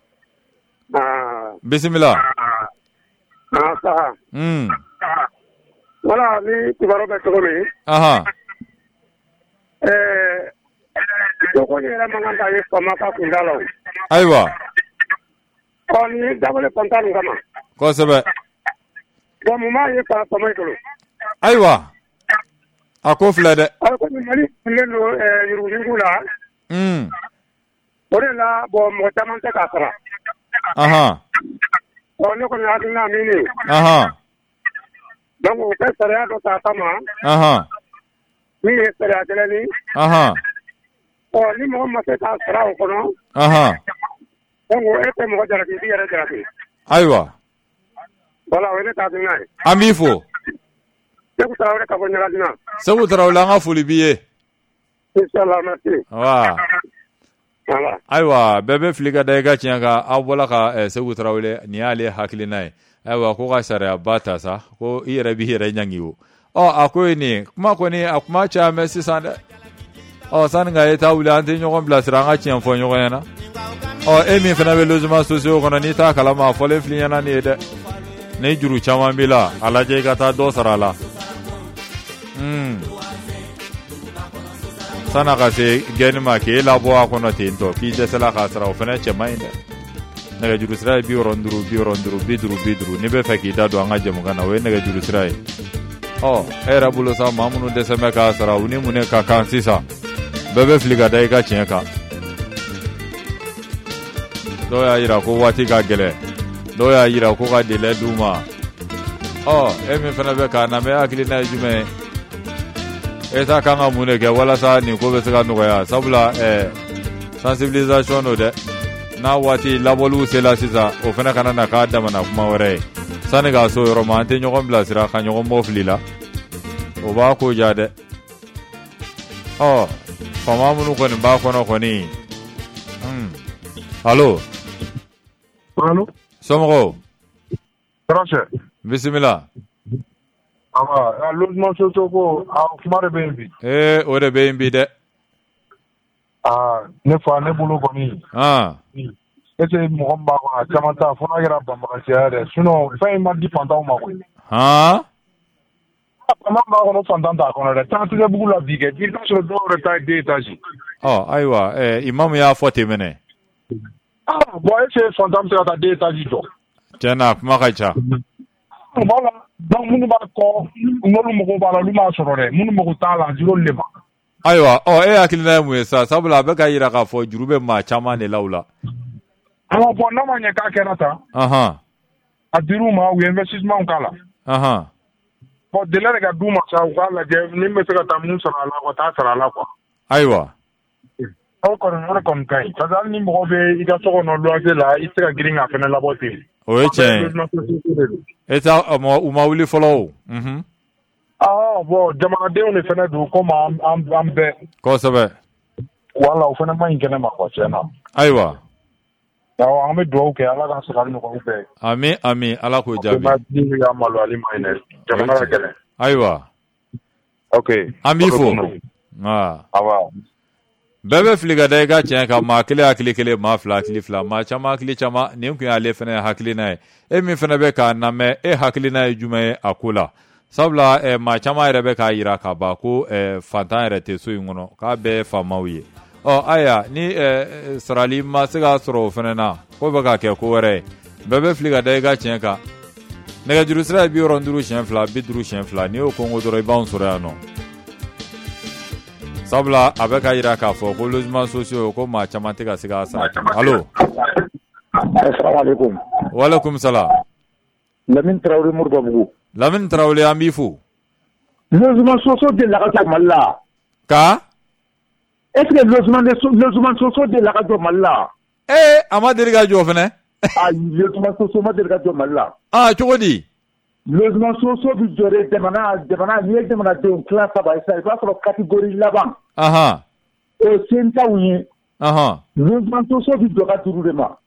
bismillah saha wala ni tibaro be ko mi ko ni ra manganta ye ko maka kundalo aiwa ni dabale pantalon kama ko sebe ko mama ye para tomato aiwa ako flade ko ni mali lelo yurugula orela bo mo tamante kasara ne ko na dina mini donc ke sariya do ta tama ni sariya delani ni mo ma se ta sara ko no donc ete mo jara ki yara jara ki aiwa wala wele ta dina amifo ko tawre ka bonya dina sabu tarawla nga fuli biye inshallah merci wa wala aiwa bebe fliga daga chenga abola ka sabu tarawle ni ale hakili nai aiwa ko ga sare bata sa ko ire bi ire nyangiwo akoy ni kuma ko ni akuma cha merci sanda san nga eta wula ante nyogon blasira nga chen fo nyogon na emi fena be logement sociaux kono ni ta kala ma fole flinyana ni de ne juru chama bila alaje gata do sarala sana ka se geni ma ke labo akono tinto ki de sala ka sara ofena chema inde naga juru sira bioronduru biduru ni be faki da do anga jemu kana we naga juru sira era bulo sa mamunu de sema ka sara uni mune ka kan sisa bebe fliga dai ka chenka do ya ira ko wati ka gele do ya ira ko ka dele duma emi fana be ka na me akili na jume eta kanga mune ke wala sa ni ko be saka no ya sabula sensibilisation no de na wati labolu sela sisa o fana kana na ka da mana kuma wore sane ga so romante nyogon blasira ka nyogon moflila o ba ko jade fama munu ko ni ba ko no ko ni allo somo Gracias. Bismillah. Logement sociaux ko kumare bembi. Ore bembi de. Ne fa ne bulu ko ni. Ese mo ba ko chamanta fona gira bamba ka siare. Suno fa ma di panta ma ko. Ma ba ko no fantanta ko na ta tu de bugula dige. Bi ka so do re ta de taji. Aiwa imam ya fote mene. Bo ese fantanta ta de taji do. Tena kuma ka cha. Voilà. Donc munu ba ko ngolu mo ba la luma sorore munu mo ta la jiro leba aiwa akilina mu esa sabula be ka yira ka fo jurube ma chama ne laula bo na manya ka kenata adiru ma we investissement kala bo de la ga duma sa kala je ni me se ka tamu sara la ko ta sara la ko aiwa ko no kon kai tazal ni mo be ida so no lo la isra giringa fena la bote eta umawuli follow bo jama de on fena do ko ma am be ko sabe wala o fena ma ingene ma ko chena aiwa dawa am do ke ala ga sara no ko be ami ala ko jabi ma di ya malu ali maine jama na gele Ayiwa. Okay. An b'i fo. Awa. Bɛɛ bɛ fili ka da I ka tiɲɛ kan maa kelen hakili kelen maa fila hakili fila maa caman hakili caman nin kun y'ale fana hakilina ye e min fana bɛ k'a lamɛn e hakilina ye jumɛn ye a ko la sabula maa caman yɛrɛ bɛ k'a yira k'a ban ko fantan yɛrɛ tɛ so in kɔnɔ k'a bɛɛ ye faamaw ye aya ni sarali ma se k'a sɔrɔ o fana na ko bɛ ka kɛ ko wɛrɛ ye bɛɛ bɛ fili ka da I ka tiɲɛ kan nɛgɛjuru sira ye 65 52 50 n'i y'o kɔngo dɔrɔn I b'anw sɔrɔ yan nɔ sabula a bɛ ka yira k'a fɔ ko logements sociaux ko maa caman tɛ ka se k'a sara. Allo. Assalamualaikum. Waalaikum salam. Lamine Traoré Moribabugu. Lamine Traoré an b'i fo. Logements sociaux de la ka Mali la. Ka? Est-ce que logements sociaux de la ka Mali la? A ma deli ka jɔ fɛnɛ. Logements sociaux ma deli ka jɔ Mali la. Cogo di? Logements sociaux bi jɔre jamana ni ye jamanadenw tila saba ye sisan I b'a sɔrɔ catégorie laban. O sen t'aw ye. Logements sociaux bi jɔ ka duuru de ma.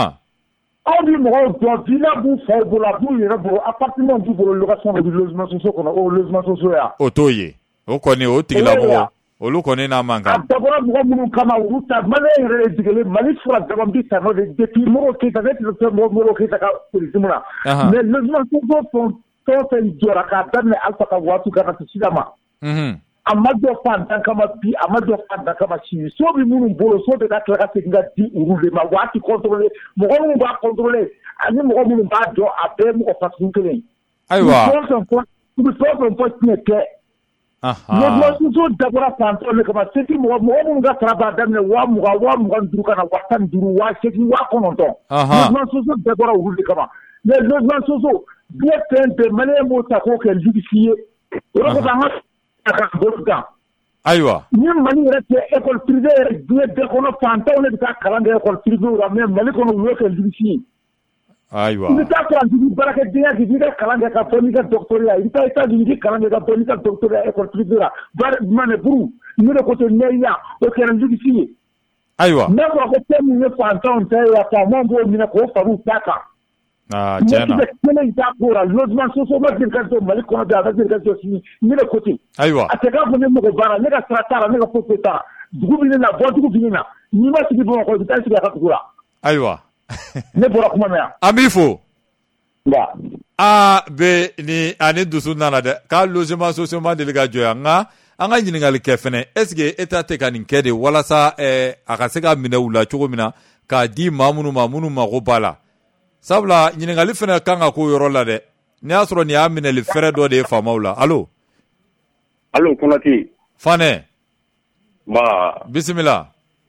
Aw bi mɔgɔw jɔ villa b'u faw bolo a b'u yɛrɛ bolo appartement b'u bolo location de bi logements sociaux kɔnɔ o logements sociaux ya. O t'o ye o kɔni o tigilamɔgɔ olu kɔni n'a man kan. A dabɔra mɔgɔ minnu kama olu ta Malien yɛrɛ ye degelen Mali fura daban bi ta n'o de depuis Modibo Keyita ne tun tɛ Modibo Keyita ka politique mun na mais logements sociaux fɛn fɛn jɔra k'a daminɛ Alpha ka waati ka na se sisan ma. A ma jɔ fantan kama bi a ma jɔ fantan kama sini so bi minnu bolo so de ka tila ka segin ka di olu de ma waati contrôlé mɔgɔ minnu b'a contrôlé ani mɔgɔ minnu b'a dɔn a bɛɛ mɔgɔ fasugu kelen. Ayiwa. U bɛ fɛn fɛn fɔ tiɲɛ tɛ. Logements sociaux dabɔra fantan de kama c'est mɔgɔ minnu ka sara b'a daminɛ 20,000 ka na 15,000 8,000 9,000. Logements sociaux dabɔra olu de kama mais logements sociaux diɲɛ fɛn bɛɛ Malien b'o ta k'o kɛ luxe ye. O de kosɔn an ka Ayiwa. Ni Mali yɛrɛ tɛ école privée yɛrɛ diɲɛ bɛɛ kɔnɔ fantanw de bɛ taa kalan kɛ école privée la mais Mali kɔnɔ u y'o kɛ luxe ye. Ayiwa. I bɛ taa sɔrɔ dugu baarakɛdenya k'i ka kalan kɛ ka bɔ n'i ka doctorat i bɛ taa États-Unis k'i kalan kɛ ka bɔ n'i ka doctorat école privée la Maneburu ne de côté Neiya o kɛra luxe ye. Ayiwa. N'a fɔra ko fɛn min ye fantanw ta ye faamaw b'o minɛ k'o fara u ta kan. Tiɲɛna. Kelen t'a ko la logements sociaux ma deli ka jɔ Mali kɔnɔ bi a ka deli ka jɔ sini ne de côté. Ayiwa. A tɛ k'a fɔ ne mago b'a la ne ka sira t'a la ne ka foyi t'a la dugu bɛ ne na bɔdugu bɛ ne na n'i ma sigi Bamakɔ i bɛ taa sigi a ka dugu la. Ayiwa. Ne bɔra kuma na yan. An b'i fo. Nka. Bɛ ni ani dusu nana dɛ k'a logements sociaux ma deli ka jɔ yan nka an ka ɲininkali kɛ fɛnɛ est-ce que État tɛ ka nin kɛ de walasa a ka se ka minɛ u la cogo min na k'a di maa minnu mago b'a la. Sabula ɲininkali fɛnɛ kan ka k'o yɔrɔ la dɛ n'i y'a sɔrɔ nin y'a minɛli fɛrɛ dɔ de ye faamaw la. Allo. Allo Konate. Fanɛ. Bisimila.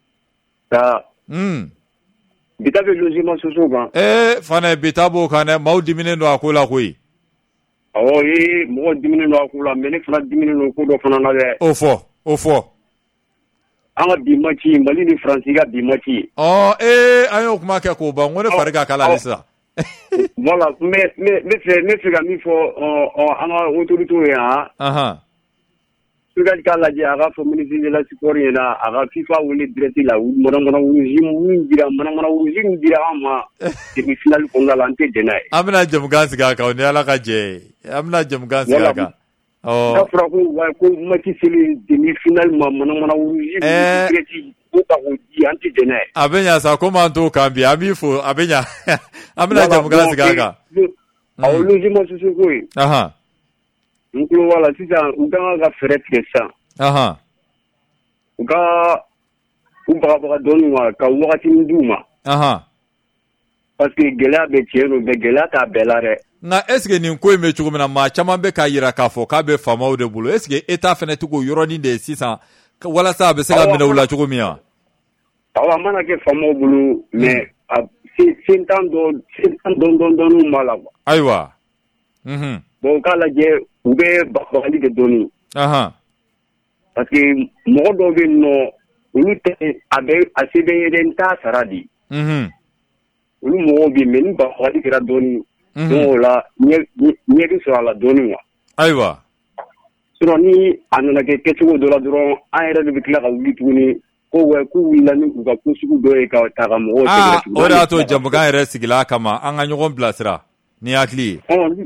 Bita bɛ logements sociaux kan. Fanɛ bita b'o kan dɛ maaw diminen don a ko la koyi. Awɔ mɔgɔ diminen don a ko la mais ne fana diminen don ko dɔ fana na dɛ. O fɔ. An ka bi match Mali ni Faransi ka bi match. An y'o kuma kɛ k'o ban n ko ne fari ka kala hali sisan. Voilà mais ne fɛ ka min fɔ an ka autorités ye Sugali k'a lajɛ a ka fɔ ministre de la sport ɲɛna a ka FIFA wele direct la manamana rouge min dira an ma demi finale kɔnɔna la an tɛ jɛn n'a ye. An bɛna jamukan sigi a kan ni Ala ka jɛ ye an bɛna jamukan sigi a kan. N'a fɔra ko match seli demi finale ma manamana rouge min direct ko ka o di an tɛ jɛn n'a ye. A bɛ ɲa sa komi an t'o kan bi an b'i fo a bɛ ɲa an bɛna jamukan sigi a kan. Awɔ logements sociaux ko ye. N tulo b'a la sisan u kan ka fɛɛrɛ tigɛ sisan. U ka u bagabaga dɔɔnin ma ka wagatinin d'u ma. Parce que gɛlɛya bɛ tiɲɛ don mais gɛlɛya t'a bɛɛ la dɛ. Nka est ce que nin ko in bɛ cogo min na maa caman bɛ k'a yira k'a fɔ k'a bɛ faamaw de bolo est ce que État fɛnɛ tɛ k'o yɔrɔnin de ye sisan walasa a bɛ se ka minɛ u la cogo min wa. Awɔ a mana kɛ faamaw bolo mais sen tan dɔɔnin b'a la quoi. Ayiwa. Bon u k'a lajɛ u bɛ bagabagali kɛ dɔɔnin. Parce que mɔgɔ dɔw bɛ yen nɔ olu tɛ a se bɛ ye dɛ n t'a sara de. Olu mɔgɔw bɛ yen mais ni bagabagali kɛra dɔɔnin. Donc o la ɲɛ bɛ sɔrɔ a la dɔɔnin quoi. Ayiwa. Sinon ni a nana kɛ kɛcogo dɔ la dɔrɔn an yɛrɛ de bɛ tila ka wuli tuguni ko k'u wulila ni u ka ko sugu dɔ ye ka ta ka mɔgɔw sɛgɛrɛ. O de y'a to jamukan yɛrɛ sigila a kama an ka ɲɔgɔn bilasira ni hakili ye.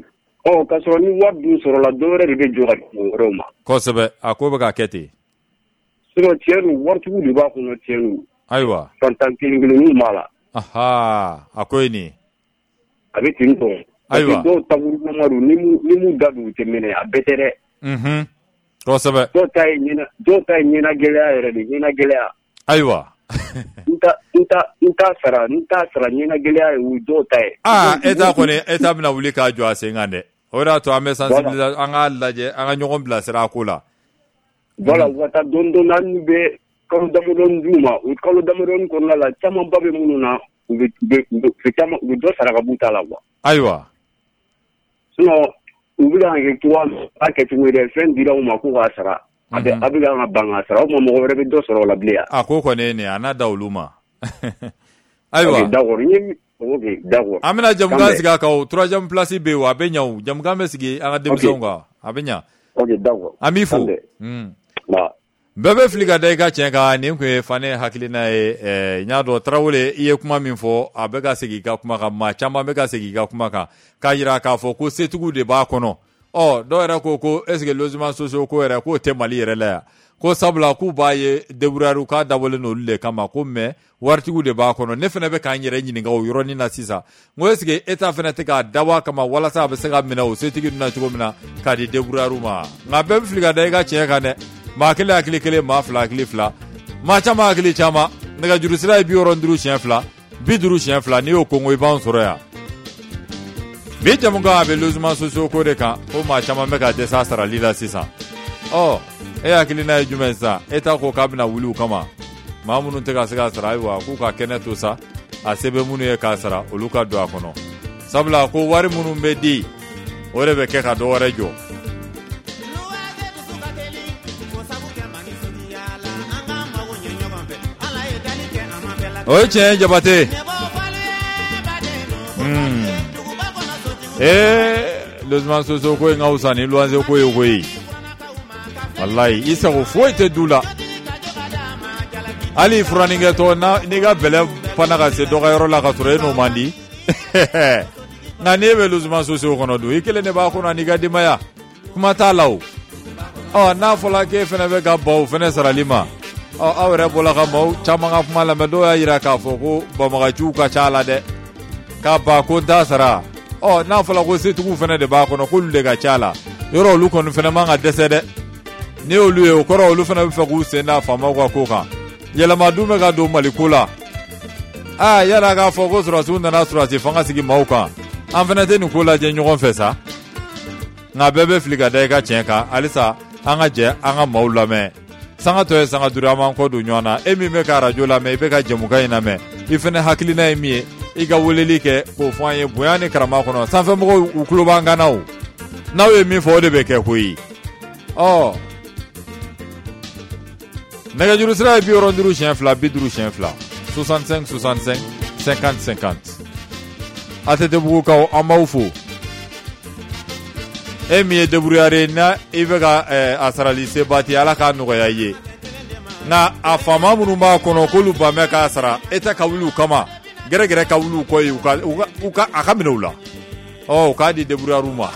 ka sɔrɔ ni wari dun sɔrɔla dɔ wɛrɛ de bɛ jɔ ka di wɛrɛw ma. Kosɛbɛ a ko bɛ ka kɛ ten. Sinon tiɲɛ don waritigiw de b'a kɔnɔ tiɲɛ don. Ayiwa. Fantan kelen-kelenninw b'a la. A ko ye nin. A bɛ ten tɔ. Ayiwa. Parce que dɔw taabolo don ni mu da don u tɛ minɛ a bɛɛ tɛ dɛ. Kosɛbɛ. Dɔw ta ye ɲɛna gɛlɛya yɛrɛ de ɲɛna gɛlɛya. Ayiwa. n t'a sara ɲɛna gɛlɛya ye o dɔw ta ye. E t'a kɔni e t'a bɛna wuli k'a jɔ a sen kan dɛ. O de y'a to an bɛ sensibiliser an k'a lajɛ an ka ɲɔgɔn bilasira a ko la. Voilà u ka taa dɔɔni dɔɔni hali bɛ kalo damadɔni d'u ma o kalo damadɔni kɔnɔna la camanba bɛ minnu na u bɛ dɔ sara ka b'u ta la quoi. Ayiwa. Sinon u bɛ k'an kɛ cogoya min a kɛ cogo ye dɛ fɛn dira u ma k'u k'a sara. A bɛ k'an ka ban k'a sara o tuma mɔgɔ wɛrɛ bɛ dɔ sɔrɔ o la bilen yan. A ko kɔni ye nin a n'a da olu ma. Ayiwa. D'accord d'accord. An bɛna jamukan sigi a kan o 3e place bɛ yen o a bɛ ɲɛ o jamukan bɛ sigi an ka denmisɛnw kan a bɛ ɲɛ. Ok d'accord. An b'i fo. Bɛɛ bɛ fili ka da i ka tiɲɛ kan nin tun ye Fane hakilina ye n y'a dɔn Tarawele i ye kuma min fɔ a bɛ ka segin i ka kuma kan maa caman bɛ ka segin i ka kuma kan k'a jira k'a fɔ ko setigiw de b'a kɔnɔ dɔw yɛrɛ ko est ce que logement sociaux ko yɛrɛ k'o tɛ Mali yɛrɛ la yan ko sabula k'u b'a ye débrouillard k'a dabɔlen n'olu de kama ko mais waritigiw de b'a kɔnɔ ne fana bɛ k'an yɛrɛ ɲininka o yɔrɔnin na sisan n ko est ce que État fana tɛ k'a dabɔ a kama walasa a bɛ se ka minɛ o setigi ninnu na cogo min na k'a di débrouillard ma nka bɛɛ bɛ fili ka da i ka tiɲɛ kan dɛ. Maa kelen hakili kelen maa fila hakili fila maa caman hakili caman nɛgɛjuru sira ye 65 siɲɛ 2 50 siɲɛ 2 n'i y'o kongo i b'an sɔrɔ yan bi jamukan a bɛ logement sociaux ko de kan ko maa caman bɛ ka dɛsɛ a sarali la sisan e hakilina ye jumɛn sisan État ko k'a bɛna wuli u kama maa minnu tɛ ka se ka sara ayiwa k'u ka kɛnɛ to sa a se bɛ minnu ye k'a sara olu ka don a kɔnɔ sabula ko wari minnu bɛ di o de bɛ kɛ ka dɔ wɛrɛ jɔ. O ye tiɲɛ Jabate. Logement sociaux ko in ka wusa ni luwanse ko ye koyi. Wallahi i sago foyi tɛ du la. Hali furanikɛtɔ n'i ka bɛlɛ fana ka se dɔ ka yɔrɔ la ka sɔrɔ e n'o man di. Nka n'e bɛ logement sociaux kɔnɔ dun i kelen de b'a kɔnɔ n'i ka denbaya kuma t'a la o. N'a fɔla k'e fana bɛ ka ban o fana sarali ma. Aw yɛrɛ bɔla ka maaw caman ka kuma lamɛn dɔw y'a jira k'a fɔ ko banbagaciw ka ca la dɛ k'a ban ko n t'a sara n'a fɔla ko setigiw fana de b'a kɔnɔ k'olu de ka ca la yɔrɔ olu kɔni fana man ka dɛsɛ dɛ ni olu ye o kɔrɔ olu fana bɛ fɛ k'u sen da faamaw ka ko kan yɛlɛma dun bɛ ka don Mali ko la yala k'a fɔ ko sɔrɔsiw nana sɔrɔsi fanga sigi maaw kan an fana tɛ nin ko lajɛ ɲɔgɔn fɛ sa nka bɛɛ bɛ fili ka da i ka tiɲɛ kan halisa an ka jɛ an ka maaw lamɛn. Sanga tɔ ye sanga duuru an b'an kɔ don ɲɔgɔn na e min bɛ ka radio lamɛn i bɛ ka jamukan in lamɛn i fana hakilina ye min ye i ka weleli kɛ k'o fɔ an ye bonya ni karama kɔnɔ sanfɛmɔgɔw u tulo b'an kan na o n'aw ye min fɔ o de bɛ kɛ koyi nɛgɛjuru sira ye 65 siɲɛ 2 50 siɲɛ 2 65 65 50 50 ATT-bugukaw an b'aw fo e min ye débrouillard na i bɛ ka a sarali sebati ala k'a nɔgɔya i ye nka a faama minnu b'a kɔnɔ k'olu banbɛ k'a sara e tɛ ka wuli u kama gɛrɛgɛrɛ ka wuli u kɔ ye a ka minɛ u la u k'a di débrouillard ma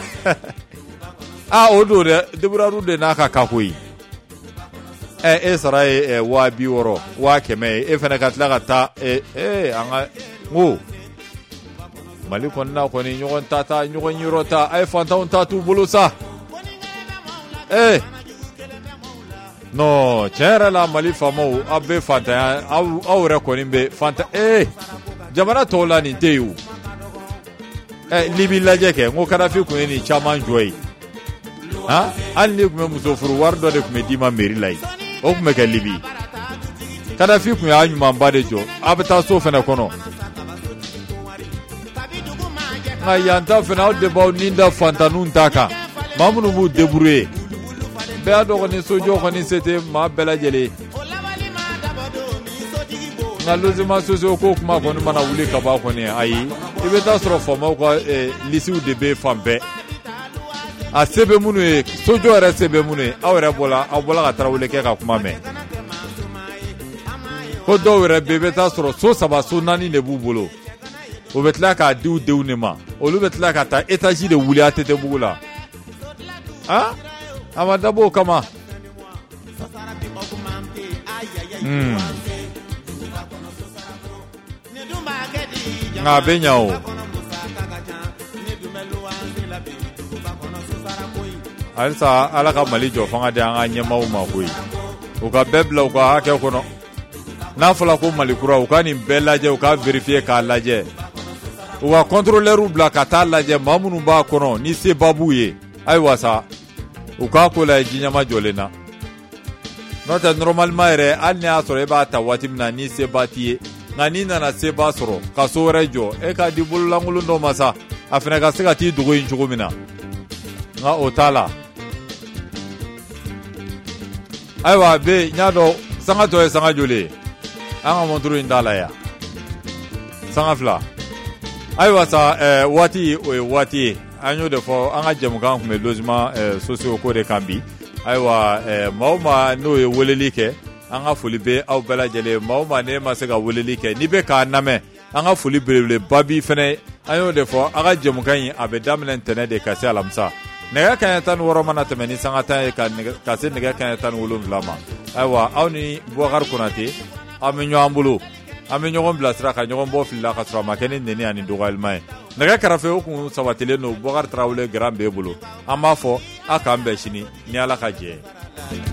o don dɛ débrouillard de n'a ka kako ye e sara ye 60,000 100,000 ye e fana ka tila ka taa an ka n ko Mali kɔnɔna kɔni ɲɔgɔn ɲɔgɔn yɔrɔ ta a ye fantanw ta t'u bolo sa non tiɲɛ yɛrɛ la Mali faamaw aw bɛ fantanya aw yɛrɛ kɔni bɛ fantan jamana tɔw la nin tɛ yen o Libi lajɛ kɛ n ko Kadafi kun ye nin caman jɔ ye hali ni tun bɛ muso furu wari dɔ de tun bɛ d'i ma mairie la yen o tun bɛ kɛ Libi Kadafi kun y'a ɲumanba de jɔ a bɛ taa so fana kɔnɔ nka yan ta fana aw de b'aw nin da fantanninw ta kan maa minnu b'u débrouiller bɛɛ y'a dɔn kɔni sojɔ kɔni se tɛ maa bɛɛ lajɛlen nka logement sociaux ko kuma kɔni mana wuli ka bɔ a kɔni ayi i bɛ taa sɔrɔ faamaw ka lisiw de bɛ fan bɛɛ a se bɛ minnu ye sojɔ yɛrɛ se bɛ minnu ye aw bɔla ka Tarawele kɛ ka kuma mɛn ko dɔw yɛrɛ bɛ i bɛ taa sɔrɔ so 3 so 4 de b'u bolo o bɛ tila k'a di u denw de ma olu bɛ tila ka taa étage de wuli a Tɛtɛbugu la a ma dabɔ o kama nka a bɛ ɲa o halisa Ala ka Mali jɔ fanga di an ka ɲɛmaaw ma koyi u ka bɛɛ bila u ka hakɛ kɔnɔ n'a fɔra ko Mali kura u ka nin bɛɛ lajɛ u ka vérifier k'a lajɛ u ka contrôleur bila ka taa lajɛ maa minnu b'a kɔnɔ ni seba b'u ye ayiwa sa u k'a ko la jiɲɛma jɔlen na n'o tɛ normalement yɛrɛ hali ni y'a sɔrɔ e b'a ta waati min na ni seba t'i ye nka n'i nana seba sɔrɔ ka so wɛrɛ jɔ e k'a di bololankolon dɔ ma sa a fana ka se ka t'i dogo yen cogo min na nka o t'a la ayiwa a bɛ n y'a dɔn sanga tɔ ye sanga joli ye an ka montre in t'a la yan sanga 2 ayiwa sa waati o ye waati ye an y'o de fɔ an ka jɛmukan tun bɛ logement sociaux ko de kan bi ayiwa maa o maa n'o ye weleli kɛ an ka foli bɛ aw bɛɛ lajɛlen maa o maa ne ma se ka weleli kɛ n'i bɛ k'a lamɛn an ka foli belebeleba bi fɛnɛ an y'o de fɔ an ka jɛmukan in a bɛ daminɛ ntɛnɛn de ka se alamisa nɛgɛ kaɲɛ 16 mana tɛmɛ ni sanga 10 ye ka se nɛgɛ kaɲɛ 17 ma ayiwa aw ni Bubakari Konate an bɛ ɲɔgɔn bolo an bɛ ɲɔgɔn bilasira ka ɲɔgɔn bɔ fili la ka sɔrɔ a ma kɛ ni nɛni ani dɔgɔyalima ye nɛgɛ kɛrɛfɛ o kun sabatilen don Bubakari Tarawele Garan b'e bolo an b'a fɔ a k'an bɛn sini ni Ala ka jɛ ye